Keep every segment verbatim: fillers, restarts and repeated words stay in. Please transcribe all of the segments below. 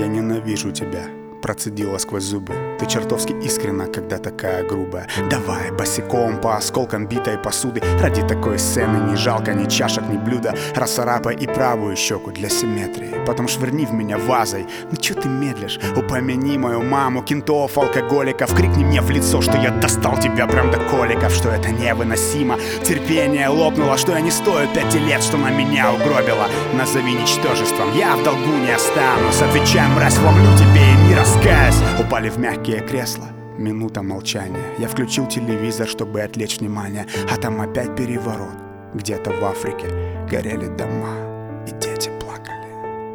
я ненавижу тебя, процедила сквозь зубы. Ты чертовски искренна, когда такая грубая. Давай босиком по осколкам битой посуды. Ради такой сцены не жалко ни чашек, ни блюда. Расцарапай и правую щеку для симметрии. Потом швырни в меня вазой. Ну чё ты медлишь? Упомяни мою маму, кентов, алкоголиков. Крикни мне в лицо, что я достал тебя прям до коликов. Что это невыносимо. Терпение лопнуло, что я не стою пяти лет, что на меня угробила. Назови ничтожеством, я в долгу не останусь. Отвечай, мразь, вломлю тебе и не раскаюсь. Упали в мягкие кресла, минута молчания. Я включил телевизор, чтобы отвлечь внимание. А там опять переворот. Где-то в Африке горели дома, и дети плакали.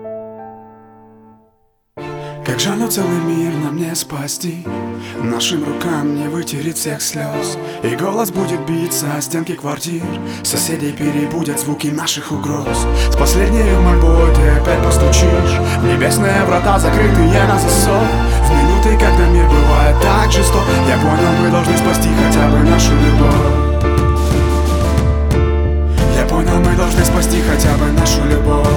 Как жаль, целый мир нам не спасти. Нашим рукам не вытереть всех слез. И голос будет биться о стенки квартир. Соседей перебудят звуки наших угроз. С последней мольбой ты опять постучишь в небесные врата, закрытые на засов. В минуты, когда мир бывает так жесток, я понял, мы должны спасти хотя бы нашу любовь. Я понял, мы должны спасти хотя бы нашу любовь.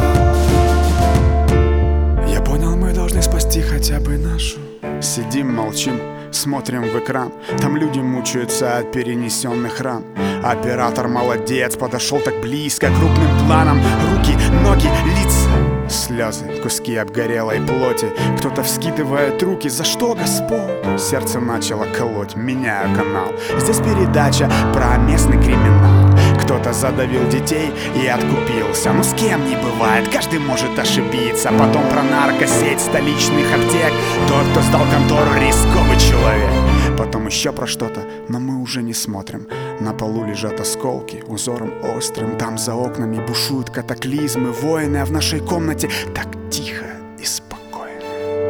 Я понял, мы должны спасти хотя бы нашу. Сидим, молчим, смотрим в экран. Там люди мучаются от перенесенных ран. Оператор молодец, подошел так близко, крупным планом. Руки, ноги, лица, слезы, куски обгорелой плоти. Кто-то вскидывает руки, за что, Господь? Сердце начало колоть, меняю канал. Здесь передача про местный криминал. Кто-то задавил детей и откупился. Ну с кем не бывает, каждый может ошибиться. Потом про наркосеть столичных аптек. Тот, кто сдал контору, рисковый человек. Потом еще про что-то, но мы уже не смотрим. На полу лежат осколки, узором острым. Там за окнами бушуют катаклизмы, войны. А в нашей комнате так тихо и спокойно.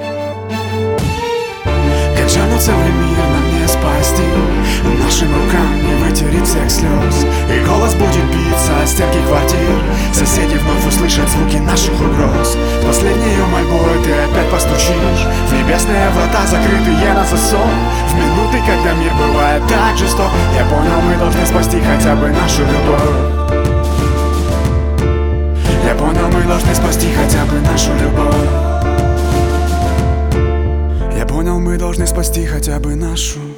Как жаль, целый мир нам не спасти. Нашим рукам не вытереть всех слез. И голос будет биться о стенки квартир. Соседи вновь услышат звуки наших угроз. С последней мольбой ты опять постучишь в небесные врата, закрытые на засов. В минуты, когда мир бывает так жесток, я понял, мы должны спасти хотя бы нашу любовь. Я понял, мы должны спасти хотя бы нашу любовь. Я понял, мы должны спасти хотя бы нашу